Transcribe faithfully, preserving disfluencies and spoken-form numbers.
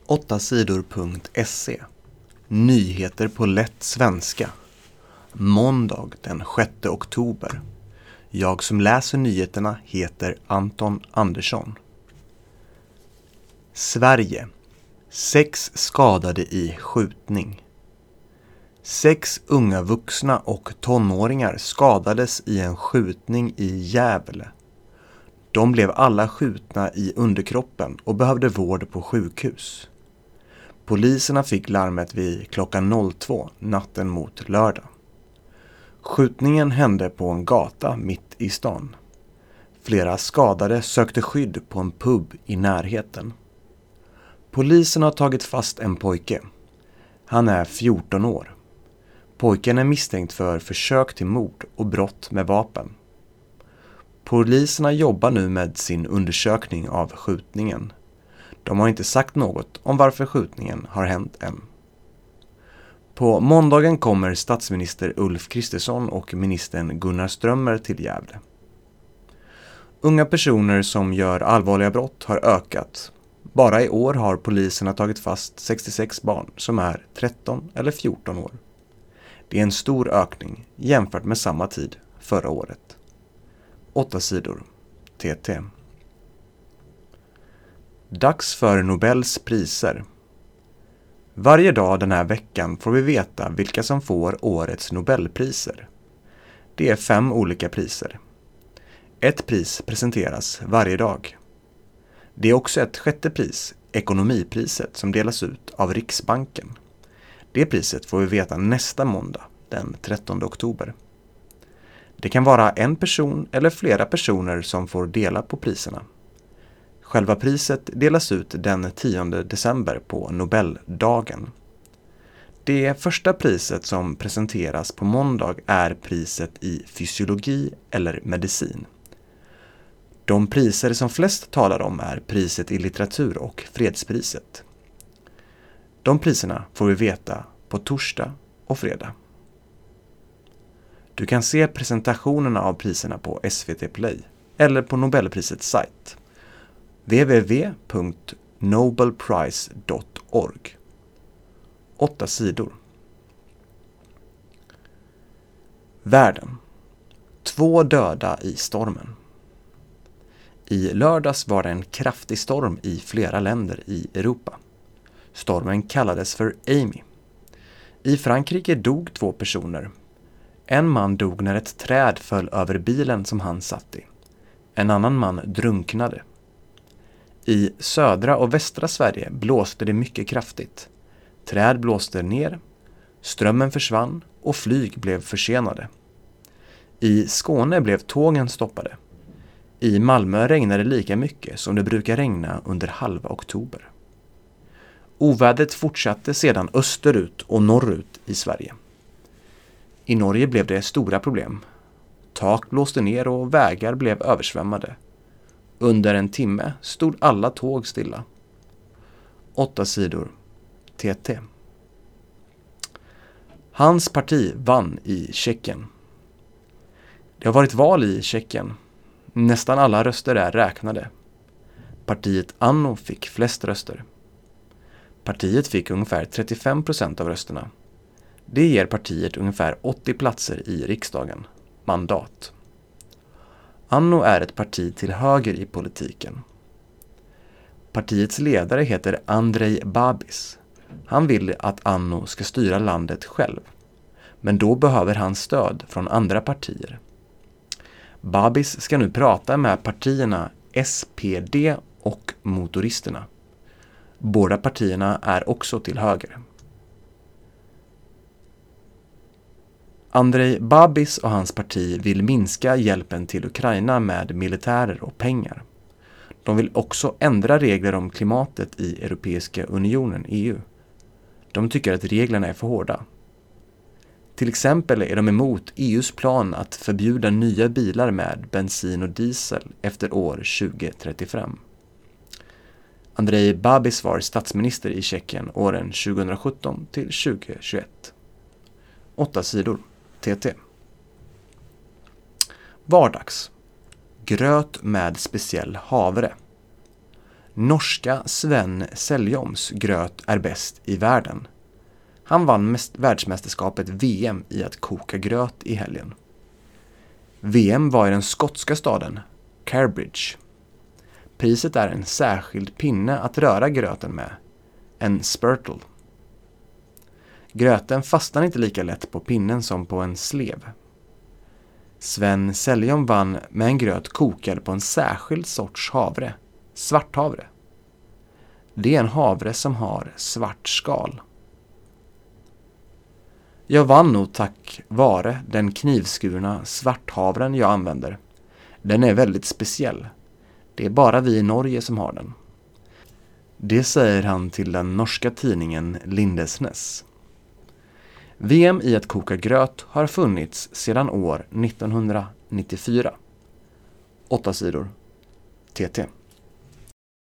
åtta sidor punkt se. Nyheter på lätt svenska. Måndag den sjätte oktober. Jag som läser nyheterna heter Anton Andersson. Sverige. Sex skadade i skjutning. Sex unga vuxna och tonåringar skadades i en skjutning i Gävle. De blev alla skjutna i underkroppen och behövde vård på sjukhus. Poliserna fick larmet vid klockan två natten mot lördag. Skjutningen hände på en gata mitt i stan. Flera skadade sökte skydd på en pub i närheten. Polisen har tagit fast en pojke. Han är fjorton år. Pojken är misstänkt för försök till mord och brott med vapen. Poliserna jobbar nu med sin undersökning av skjutningen. De har inte sagt något om varför skjutningen har hänt än. På måndagen kommer statsminister Ulf Kristersson och ministern Gunnar Strömmer till Gävle. Unga personer som gör allvarliga brott har ökat. Bara i år har poliserna tagit fast sextiosex barn som är tretton eller fjorton år. Det är en stor ökning jämfört med samma tid förra året. Åtta sidor. T T. Dags för Nobels priser. Varje dag den här veckan får vi veta vilka som får årets Nobelpriser. Det är fem olika priser. Ett pris presenteras varje dag. Det är också ett sjätte pris, ekonomipriset, som delas ut av Riksbanken. Det priset får vi veta nästa måndag, den trettonde oktober. Det kan vara en person eller flera personer som får dela på priserna. Själva priset delas ut den tionde december på Nobeldagen. Det första priset som presenteras på måndag är priset i fysiologi eller medicin. De priser som flest talar om är priset i litteratur och fredspriset. De priserna får vi veta på torsdag och fredag. Du kan se presentationerna av priserna på S V T Play eller på Nobelprisets sajt w w w punkt nobelprize punkt org. Åtta sidor. Världen. Två döda i stormen. I lördags var det en kraftig storm i flera länder i Europa. Stormen kallades för Amy. I Frankrike dog två personer. En man dog när ett träd föll över bilen som han satt i. En annan man drunknade. I södra och västra Sverige blåste det mycket kraftigt. Träd blåste ner, strömmen försvann och flyg blev försenade. I Skåne blev tågen stoppade. I Malmö regnade lika mycket som det brukar regna under halva oktober. Ovädret fortsatte sedan österut och norrut i Sverige. I Norge blev det stora problem. Tak blåste ner och vägar blev översvämmade. Under en timme stod alla tåg stilla. Åtta sidor. T T. Hans parti vann i Tjeckien. Det har varit val i Tjeckien. Nästan alla röster är räknade. Partiet Anno fick flest röster. Partiet fick ungefär trettiofem procent av rösterna. Det ger partiet ungefär åttio platser i riksdagen. Mandat. Anno är ett parti till höger i politiken. Partiets ledare heter Andrej Babis. Han vill att Anno ska styra landet själv. Men då behöver han stöd från andra partier. Babis ska nu prata med partierna S P D och Motoristerna. Båda partierna är också till höger. Andrej Babis och hans parti vill minska hjälpen till Ukraina med militärer och pengar. De vill också ändra regler om klimatet i Europeiska unionen, E U. De tycker att reglerna är för hårda. Till exempel är de emot E U:s plan att förbjuda nya bilar med bensin och diesel efter år tjugo trettiofem. Andrej Babis var statsminister i Tjeckien åren tjugosjutton till tjugohundratjugoett. Åtta sidor. T T. Vardags. Gröt med speciell havre. Norska Sven Seljoms gröt är bäst i världen. Han vann mest världsmästerskapet V M i att koka gröt i helgen. V M var i den skotska staden Cambridge. Priset är en särskild pinne att röra gröten med, en spurtle. Gröten fastnar inte lika lätt på pinnen som på en slev. Sven Seljom vann med en gröt kokad på en särskild sorts havre, svarthavre. Det är en havre som har svart skal. Jag vann nog tack vare den knivskurna svarthavren jag använder. Den är väldigt speciell. Det är bara vi i Norge som har den. Det säger han till den norska tidningen Lindesnes. V M i att koka gröt har funnits sedan år nittonhundranittiofyra. Åtta sidor. T T.